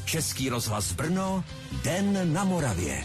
Český rozhlas Brno, Den na Moravě.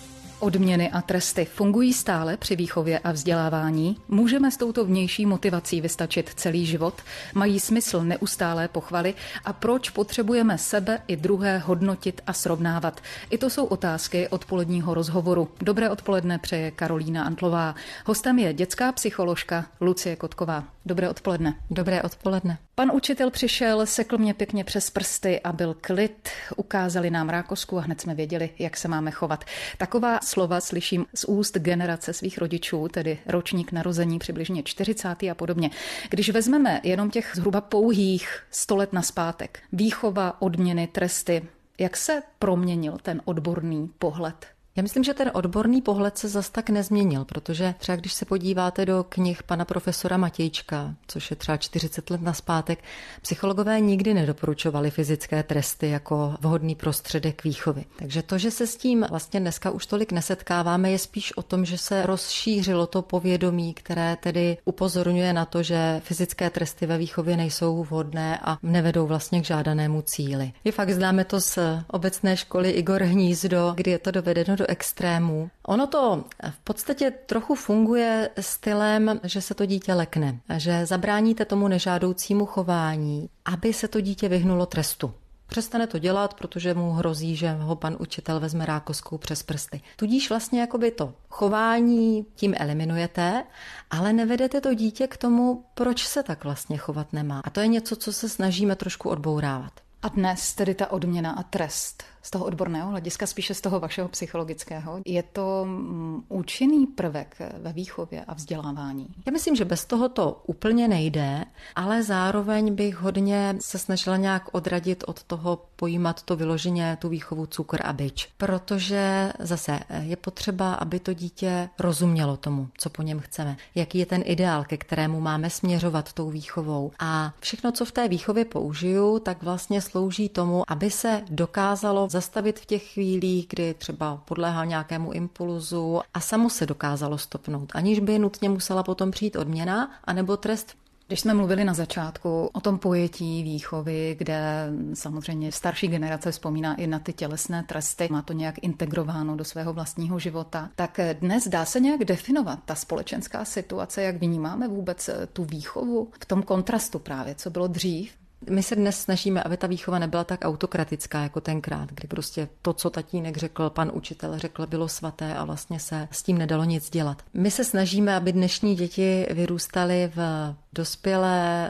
Odměny a tresty fungují stále při výchově a vzdělávání? Můžeme s touto vnější motivací vystačit celý život? Mají smysl neustálé pochvaly? A proč potřebujeme sebe i druhé hodnotit a srovnávat? I to jsou otázky odpoledního rozhovoru. Dobré odpoledne přeje Karolína Antlová. Hostem je dětská psycholožka Lucie Kotková. Dobré odpoledne. Dobré odpoledne. Pan učitel přišel, sekl mě pěkně přes prsty a byl klid. Ukázali nám rákosku a hned jsme věděli, jak se máme chovat. Taková slova slyším z úst generace svých rodičů, tedy ročník narození přibližně 40. a podobně. Když vezmeme jenom těch zhruba pouhých 100 let nazpátek, výchova, odměny, tresty, jak se proměnil ten odborný pohled? Já myslím, že ten odborný pohled se zas tak nezměnil, protože třeba když se podíváte do knih pana profesora Matějčka, což je třeba 40 let nazpátek, psychologové nikdy nedoporučovali fyzické tresty jako vhodný prostředek výchovy. Takže to, že se s tím vlastně dneska už tolik nesetkáváme, je spíš o tom, že se rozšířilo to povědomí, které tedy upozorňuje na to, že fyzické tresty ve výchově nejsou vhodné a nevedou vlastně k žádanému cíli. Je fakt, známe to z obecné školy Igor Hnízdo, kdy je to dovedeno do extrémů. Ono to v podstatě trochu funguje stylem, že se to dítě lekne, že zabráníte tomu nežádoucímu chování, aby se to dítě vyhnulo trestu. Přestane to dělat, protože mu hrozí, že ho pan učitel vezme rákoskou přes prsty. Tudíž vlastně jakoby to chování tím eliminujete, ale nevedete to dítě k tomu, proč se tak vlastně chovat nemá. A to je něco, co se snažíme trošku odbourávat. A dnes tedy ta odměna a trest z toho odborného hlediska, spíše z toho vašeho psychologického, je to účinný prvek ve výchově a vzdělávání? Já myslím, že bez toho to úplně nejde, ale zároveň bych hodně se snažila nějak odradit od toho pojímat to vyloženě tu výchovu cukr a bič. Protože zase je potřeba, aby to dítě rozumělo tomu, co po něm chceme. Jaký je ten ideál, ke kterému máme směřovat tou výchovou. A všechno, co v té výchově použiju, tak vlastně slouží tomu, aby se dokázalo zastavit v těch chvílích, kdy třeba podléhá nějakému impulzu a samo se dokázalo stopnout, aniž by nutně musela potom přijít odměna anebo trest. Když jsme mluvili na začátku o tom pojetí výchovy, kde samozřejmě starší generace vzpomíná i na ty tělesné tresty, má to nějak integrováno do svého vlastního života, tak dnes dá se nějak definovat ta společenská situace, jak vnímáme vůbec tu výchovu v tom kontrastu právě, co bylo dřív? My se dnes snažíme, aby ta výchova nebyla tak autokratická jako tenkrát, kdy prostě to, co tatínek řekl, pan učitel řekl, bylo svaté a vlastně se s tím nedalo nic dělat. My se snažíme, aby dnešní děti vyrůstaly v dospělé,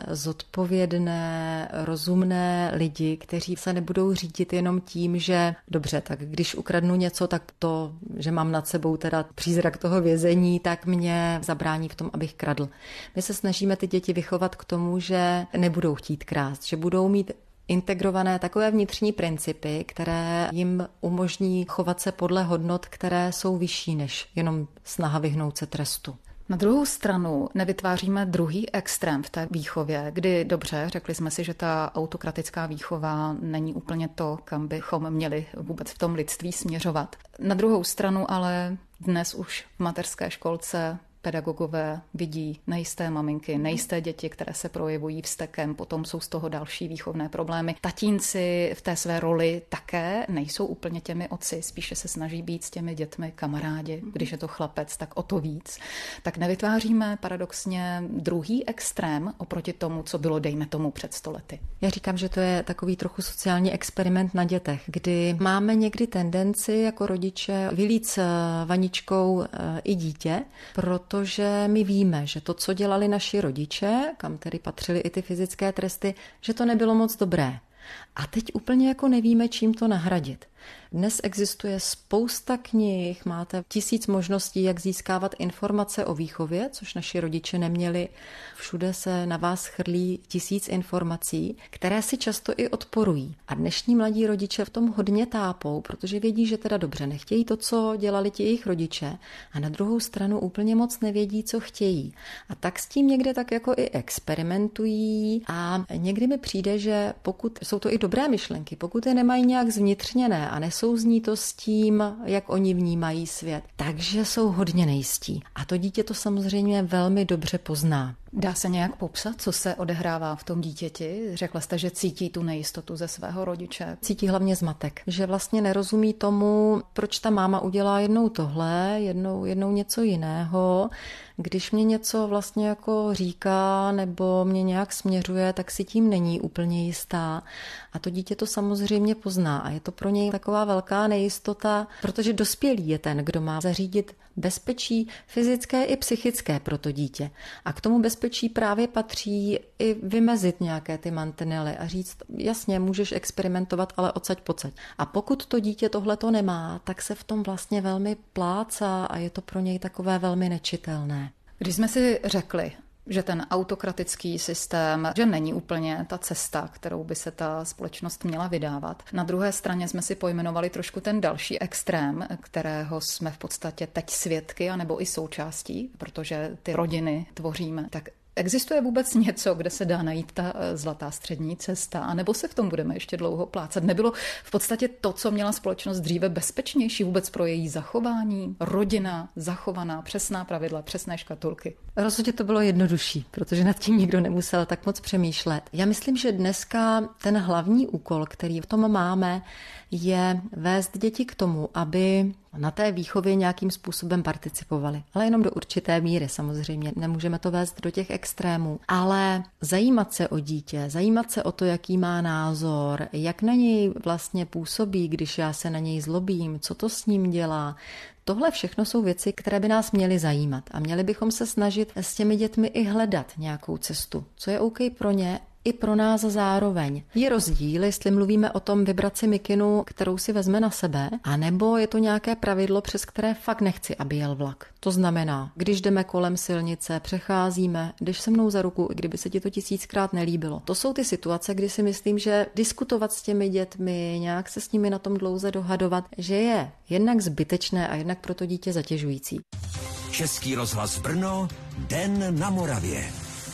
zodpovědné, rozumné lidi, kteří se nebudou řídit jenom tím, že dobře, tak když ukradnu něco, tak to, že mám nad sebou teda přízrak toho vězení, tak mě zabrání v tom, abych kradl. My se snažíme ty děti vychovat k tomu, že nebudou chtít krást, že budou mít integrované takové vnitřní principy, které jim umožní chovat se podle hodnot, které jsou vyšší než jenom snaha vyhnout se trestu. Na druhou stranu nevytváříme druhý extrém v té výchově, kdy dobře, řekli jsme si, že ta autokratická výchova není úplně to, kam bychom měli vůbec v tom lidství směřovat. Na druhou stranu ale dnes už v mateřské školce pedagogové vidí nejisté maminky, nejisté děti, které se projevují vztekem, potom jsou z toho další výchovné problémy. Tatínci v té své roli také nejsou úplně těmi otci, spíše se snaží být s těmi dětmi kamarádi, když je to chlapec, tak o to víc. Tak nevytváříme paradoxně druhý extrém oproti tomu, co bylo, dejme tomu, před 100 lety. Já říkám, že to je takový trochu sociální experiment na dětech, kdy máme někdy tendenci jako rodiče vylít s vaničkou i dítě, protože my víme, že to, co dělali naši rodiče, kam tedy patřily i ty fyzické tresty, že to nebylo moc dobré. A teď úplně jako nevíme, čím to nahradit. Dnes existuje spousta knih, máte 1000 možností, jak získávat informace o výchově, což naši rodiče neměli. Všude se na vás chrlí 1000 informací, které si často i odporují. A dnešní mladí rodiče v tom hodně tápou, protože vědí, že teda dobře nechtějí to, co dělali ti jejich rodiče, a na druhou stranu úplně moc nevědí, co chtějí. A tak s tím někde tak jako i experimentují a někdy mi přijde, že pokud jsou to i dobré myšlenky, pokud je nemají nějak zvnitřněné a nesouzní to s tím, jak oni vnímají svět, takže jsou hodně nejistí. A to dítě to samozřejmě velmi dobře pozná. Dá se nějak popsat, co se odehrává v tom dítěti? Řekla jste, že cítí tu nejistotu ze svého rodiče. Cítí hlavně zmatek, že vlastně nerozumí tomu, proč ta máma udělá jednou tohle, jednou něco jiného. Když mě něco vlastně jako říká nebo mě nějak směřuje, tak si tím není úplně jistá. A to dítě to samozřejmě pozná a je to pro něj taková velká nejistota, protože dospělý je ten, kdo má zařídit bezpečí fyzické i psychické pro to dítě. A k tomu bezpečí právě patří i vymezit nějaké ty mantinely a říct, jasně, můžeš experimentovat, ale odsaď pocať. A pokud to dítě tohleto nemá, tak se v tom vlastně velmi plácá a je to pro něj takové velmi nečitelné. Když jsme si řekli, že ten autokratický systém, že není úplně ta cesta, kterou by se ta společnost měla vydávat. Na druhé straně jsme si pojmenovali trošku ten další extrém, kterého jsme v podstatě teď svědky, anebo i součástí, protože ty rodiny tvoříme. Tak existuje vůbec něco, kde se dá najít ta zlatá střední cesta, anebo se v tom budeme ještě dlouho plácat? Nebylo v podstatě to, co měla společnost dříve bezpečnější vůbec pro její zachování? Rodina, zachovaná, přesná pravidla, přesné škatulky. Rozhodně to bylo jednodušší, protože nad tím nikdo nemusel tak moc přemýšlet. Já myslím, že dneska ten hlavní úkol, který v tom máme, je vést děti k tomu, aby na té výchově nějakým způsobem participovali. Ale jenom do určité míry samozřejmě. Nemůžeme to vést do těch extrémů. Ale zajímat se o dítě, zajímat se o to, jaký má názor, jak na něj vlastně působí, když já se na něj zlobím, co to s ním dělá. Tohle všechno jsou věci, které by nás měly zajímat. A měli bychom se snažit s těmi dětmi i hledat nějakou cestu. Co je OK pro ně, i pro nás zároveň. Je rozdíl, jestli mluvíme o tom vybrat si mikinu, kterou si vezme na sebe, anebo je to nějaké pravidlo, přes které fakt nechci, aby jel vlak. To znamená, když jdeme kolem silnice, přecházíme, jdeš se mnou za ruku, i kdyby se ti to 1000krát nelíbilo. To jsou ty situace, kdy si myslím, že diskutovat s těmi dětmi, nějak se s nimi na tom dlouze dohadovat, že je jednak zbytečné a jednak pro to dítě zatěžující. Český rozhlas Brno, Den na Moravě.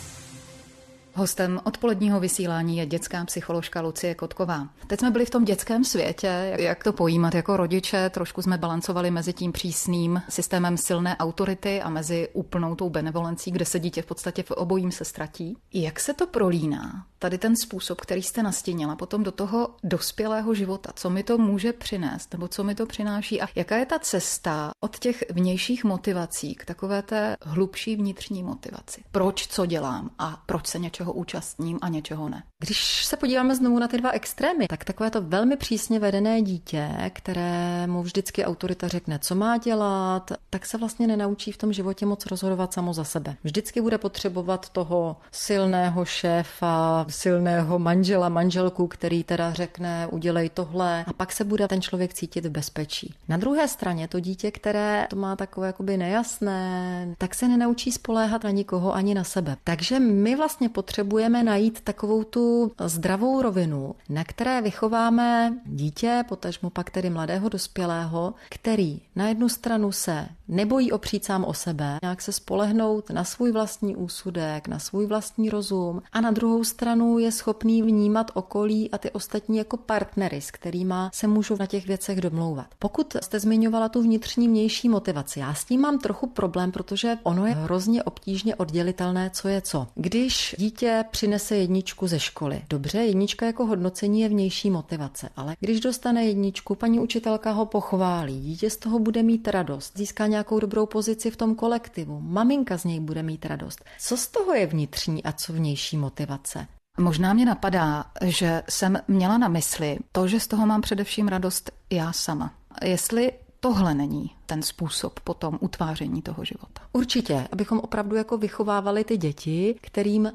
Hostem odpoledního vysílání je dětská psycholožka Lucie Kotková. Teď jsme byli v tom dětském světě, jak to pojímat jako rodiče, trošku jsme balancovali mezi tím přísným systémem silné autority a mezi úplnou tou benevolencí, kde se dítě v podstatě v obojím se ztratí. Jak se to prolíná? Tady ten způsob, který jste nastínila, potom do toho dospělého života, co mi to může přinést, nebo co mi to přináší a jaká je ta cesta od těch vnějších motivací k takové té hlubší vnitřní motivaci. Proč co dělám a proč se něčeho účastním a něčeho ne. Když se podíváme znovu na ty dva extrémy, tak takové to velmi přísně vedené dítě, kterému vždycky autorita řekne, co má dělat, tak se vlastně nenaučí v tom životě moc rozhodovat samo za sebe. Vždycky bude potřebovat toho silného šéfa, silného manžela, manželku, který teda řekne, udělej tohle a pak se bude ten člověk cítit v bezpečí. Na druhé straně to dítě, které to má takové jakoby nejasné, tak se nenaučí spoléhat na nikoho ani na sebe. Takže my vlastně potřebujeme najít takovou tu zdravou rovinu, na které vychováme dítě, potažmo pak tedy mladého dospělého, který na jednu stranu se nebojí opřít sám o sebe, nějak se spolehnout na svůj vlastní úsudek, na svůj vlastní rozum a na druhou stranu je schopný vnímat okolí a ty ostatní jako partnery, s kterými se můžou na těch věcech domlouvat. Pokud jste zmiňovala tu vnitřní vnější motivaci, já s tím mám trochu problém, protože ono je hrozně obtížně oddělitelné, co je co. Když dítě přinese 1 ze školy, dobře, 1 jako hodnocení je vnější motivace, ale když dostane 1, paní učitelka ho pochválí, dítě z toho bude mít radost, získá nějakou dobrou pozici v tom kolektivu, maminka z něj bude mít radost. Co z toho je vnitřní a co vnější motivace? Možná mě napadá, že jsem měla na mysli to, že z toho mám především radost já sama. Jestli tohle není ten způsob potom utváření toho života. Určitě, abychom opravdu jako vychovávali ty děti, kterým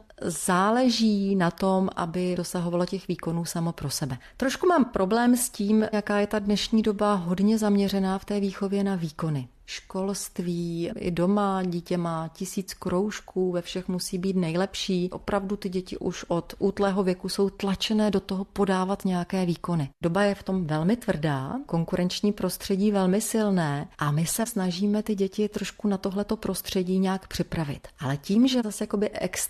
záleží na tom, aby dosahovalo těch výkonů samo pro sebe. Trošku mám problém s tím, jaká je ta dnešní doba hodně zaměřená v té výchově na výkony. Školství, i doma dítě má 1000 kroužků, ve všech musí být nejlepší. Opravdu ty děti už od útlého věku jsou tlačené do toho podávat nějaké výkony. Doba je v tom velmi tvrdá, konkurenční prostředí velmi silné a my se snažíme ty děti trošku na tohleto prostředí nějak připravit. Ale tím, že zase jakoby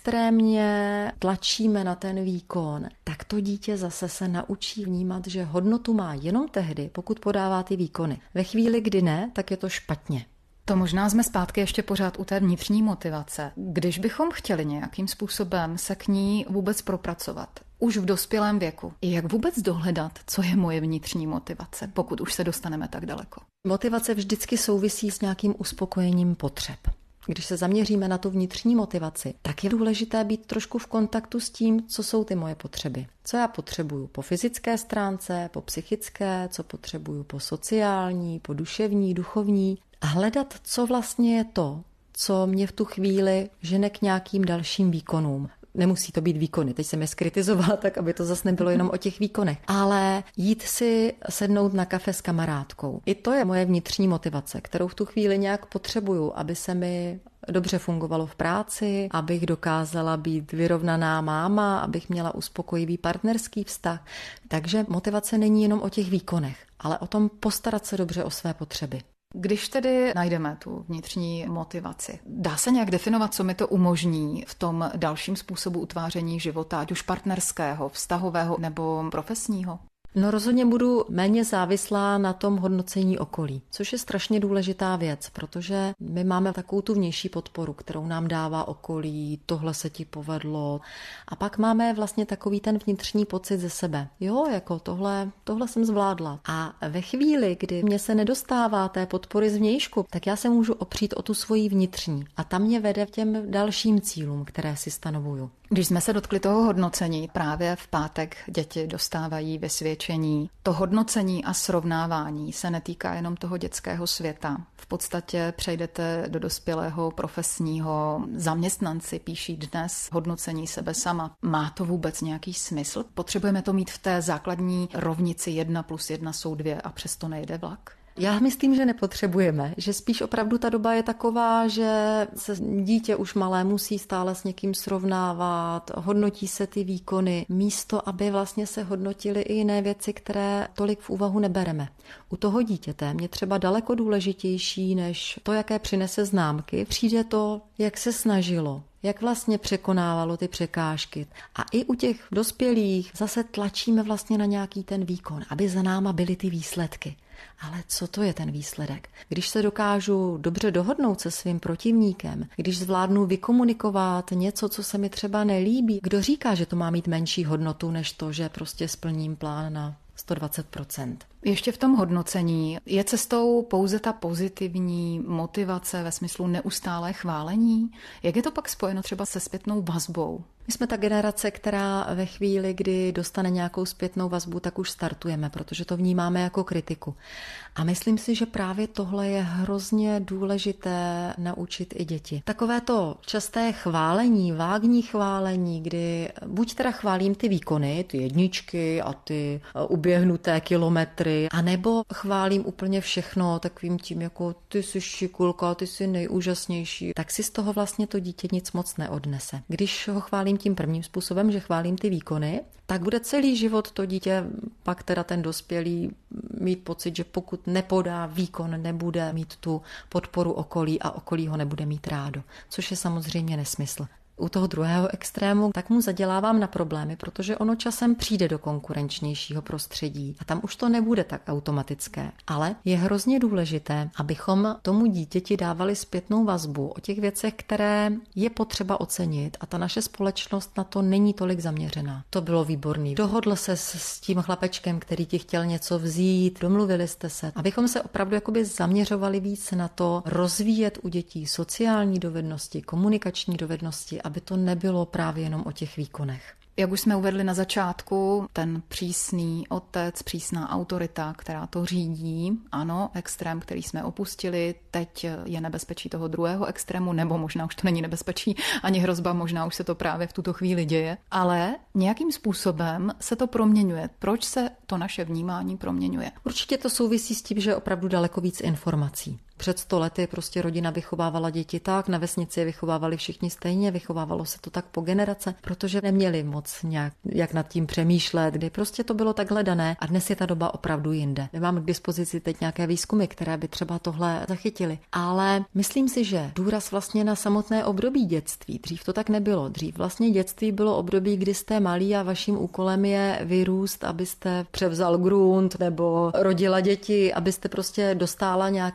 extrémně tlačíme na ten výkon, tak to dítě zase se naučí vnímat, že hodnotu má jenom tehdy, pokud podává ty výkony. Ve chvíli, kdy ne, tak je to špatně. To možná jsme zpátky ještě pořád u té vnitřní motivace. Když bychom chtěli nějakým způsobem se k ní vůbec propracovat, už v dospělém věku, jak vůbec dohledat, co je moje vnitřní motivace, pokud už se dostaneme tak daleko? Motivace vždycky souvisí s nějakým uspokojením potřeb. Když se zaměříme na tu vnitřní motivaci, tak je důležité být trošku v kontaktu s tím, co jsou ty moje potřeby. Co já potřebuju po fyzické stránce, po psychické, co potřebuju po sociální, po duševní, duchovní. A hledat, co vlastně je to, co mě v tu chvíli žene k nějakým dalším výkonům. Nemusí to být výkony, teď jsem je skritizovala tak, aby to zase nebylo jenom o těch výkonech. Ale jít si sednout na kafe s kamarádkou. I to je moje vnitřní motivace, kterou v tu chvíli nějak potřebuju, aby se mi dobře fungovalo v práci, abych dokázala být vyrovnaná máma, abych měla uspokojivý partnerský vztah. Takže motivace není jenom o těch výkonech, ale o tom postarat se dobře o své potřeby. Když tedy najdeme tu vnitřní motivaci, dá se nějak definovat, co mi to umožní v tom dalším způsobu utváření života, ať už partnerského, vztahového nebo profesního? No rozhodně budu méně závislá na tom hodnocení okolí, což je strašně důležitá věc, protože my máme takovou tu vnější podporu, kterou nám dává okolí, tohle se ti povedlo. A pak máme vlastně takový ten vnitřní pocit ze sebe. Jo, jako tohle jsem zvládla. A ve chvíli, kdy mě se nedostává té podpory zvnějšku, tak já se můžu opřít o tu svoji vnitřní. A ta mě vede k těm dalším cílům, které si stanovuju. Když jsme se dotkli toho hodnocení, právě v pátek děti dostávají vysvědčení. To hodnocení a srovnávání se netýká jenom toho dětského světa. V podstatě přejdete do dospělého profesního. Zaměstnanci píší dnes hodnocení sebe sama. Má to vůbec nějaký smysl? Potřebujeme to mít v té základní rovnici 1+1 jsou 2 a přesto nejde vlak? Já myslím, že nepotřebujeme, že spíš opravdu ta doba je taková, že se dítě už malé musí stále s někým srovnávat, hodnotí se ty výkony, místo aby vlastně se hodnotily i jiné věci, které tolik v úvahu nebereme. U toho dítěte mě třeba daleko důležitější než to, jaké přinese známky, přijde to, jak se snažilo, jak vlastně překonávalo ty překážky. A i u těch dospělých zase tlačíme vlastně na nějaký ten výkon, aby za náma byly ty výsledky. Ale co to je ten výsledek? Když se dokážu dobře dohodnout se svým protivníkem, když zvládnu vykomunikovat něco, co se mi třeba nelíbí, kdo říká, že to má mít menší hodnotu, než to, že prostě splním plán na 120%. Ještě v tom hodnocení je cestou pouze ta pozitivní motivace ve smyslu neustálé chválení? Jak je to pak spojeno třeba se zpětnou vazbou? My jsme ta generace, která ve chvíli, kdy dostane nějakou zpětnou vazbu, tak už startujeme, protože to vnímáme jako kritiku. A myslím si, že právě tohle je hrozně důležité naučit i děti. Takové to časté chválení, vágní chválení, kdy buď teda chválím ty výkony, ty jedničky a ty uběhnuté kilometry, anebo chválím úplně všechno takovým tím, jako ty jsi šikulka, ty jsi nejúžasnější, tak si z toho vlastně to dítě nic moc neodnese. Když ho chválím tím prvním způsobem, že chválím ty výkony, tak bude celý život to dítě, pak teda ten dospělý, mít pocit, že pokud nepodá výkon, nebude mít tu podporu okolí a okolí ho nebude mít rádo, což je samozřejmě nesmysl. U toho druhého extrému tak mu zadělávám na problémy, protože ono časem přijde do konkurenčnějšího prostředí a tam už to nebude tak automatické. Ale je hrozně důležité, abychom tomu dítěti dávali zpětnou vazbu o těch věcech, které je potřeba ocenit a ta naše společnost na to není tolik zaměřená. To bylo výborný. Dohodl se s tím chlapečkem, který ti chtěl něco vzít, domluvili jste se. Abychom se opravdu jakoby zaměřovali víc na to rozvíjet u dětí sociální dovednosti, komunikační dovednosti, aby to nebylo právě jenom o těch výkonech. Jak už jsme uvedli na začátku, ten přísný otec, přísná autorita, která to řídí, ano, extrém, který jsme opustili, teď je nebezpečí toho druhého extrému, nebo možná už to není nebezpečí, ani hrozba, možná už se to právě v tuto chvíli děje, ale nějakým způsobem se to proměňuje. Proč se to naše vnímání proměňuje? Určitě to souvisí s tím, že je opravdu daleko víc informací. Před 100 lety prostě rodina vychovávala děti tak, na vesnici je vychovávali všichni stejně, vychovávalo se to tak po generace, protože neměli moc nějak jak nad tím přemýšlet, kdy prostě to bylo takhle dané a dnes je ta doba opravdu jinde. Nemám k dispozici teď nějaké výzkumy, které by třeba tohle zachytily, ale myslím si, že důraz vlastně na samotné období dětství. Dřív to tak nebylo. Dřív vlastně dětství bylo období, kdy jste malí a vaším úkolem je vyrůst, abyste převzal grunt nebo rodila děti, abyste prostě dostála nějaké té své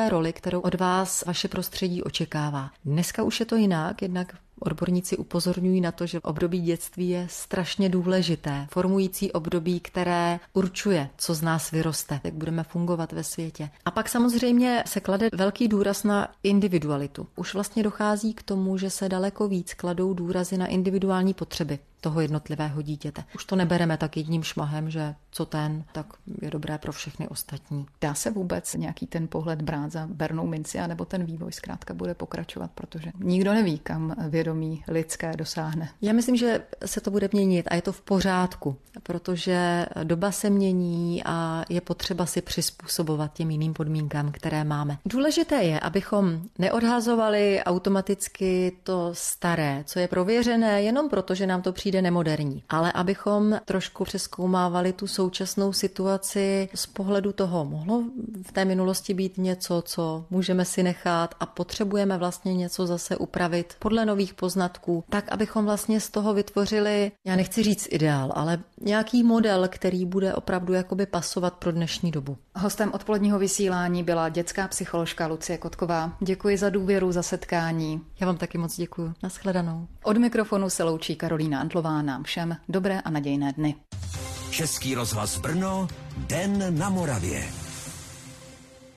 takové roli, kterou od vás vaše prostředí očekává. Dneska už je to jinak, jednak odborníci upozorňují na to, že období dětství je strašně důležité, formující období, které určuje, co z nás vyroste, jak budeme fungovat ve světě. A pak samozřejmě se klade velký důraz na individualitu. Už vlastně dochází k tomu, že se daleko víc kladou důrazy na individuální potřeby toho jednotlivého dítěte. Už to nebereme tak jedním šmahem, že co ten, tak je dobré pro všechny ostatní. Dá se vůbec nějaký ten pohled brát za bernou minci, anebo ten vývoj zkrátka bude pokračovat, protože nikdo neví, kam vědomí lidské dosáhne. Já myslím, že se to bude měnit a je to v pořádku, protože doba se mění a je potřeba si přizpůsobovat těm jiným podmínkám, které máme. Důležité je, abychom neodhazovali automaticky to staré, co je prověřené, jenom proto, že nám to přijde nemoderní, ale abychom trošku přezkoumávali tu současnou situaci z pohledu toho, mohlo v té minulosti být něco, co můžeme si nechat a potřebujeme vlastně něco zase upravit podle nových poznatků, tak abychom vlastně z toho vytvořili, já nechci říct ideál, ale nějaký model, který bude opravdu jakoby pasovat pro dnešní dobu. Hostem odpoledního vysílání byla dětská psycholožka Lucie Kotková. Děkuji za důvěru, za setkání. Já vám taky moc děkuji. Nashledanou. Od mikrofonu se loučí Karolína Antlová. Nám všem dobré a nadějné dny. Český rozhlas Brno, Den na Moravě.